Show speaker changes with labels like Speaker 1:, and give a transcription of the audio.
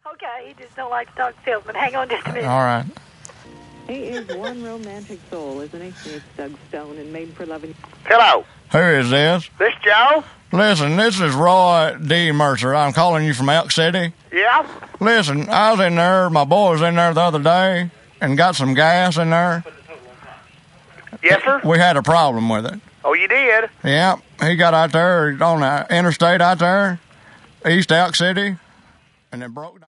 Speaker 1: Okay, he just don't like to talk salesman. Hang on just a minute.
Speaker 2: All right.
Speaker 3: He is one romantic soul, isn't he? It's Doug Stone and Made for Loving.
Speaker 4: Hello.
Speaker 2: Who is this?
Speaker 4: This Joe?
Speaker 2: Listen, this is Roy D. Mercer. I'm calling you from Elk City.
Speaker 4: Yeah?
Speaker 2: Listen, I was in there, my boy was in there the other day and got some gas in there.
Speaker 4: Yes, sir?
Speaker 2: We had a problem with it.
Speaker 4: Oh, you did?
Speaker 2: Yeah, he got out there on the interstate out there, East Elk City, and it broke down.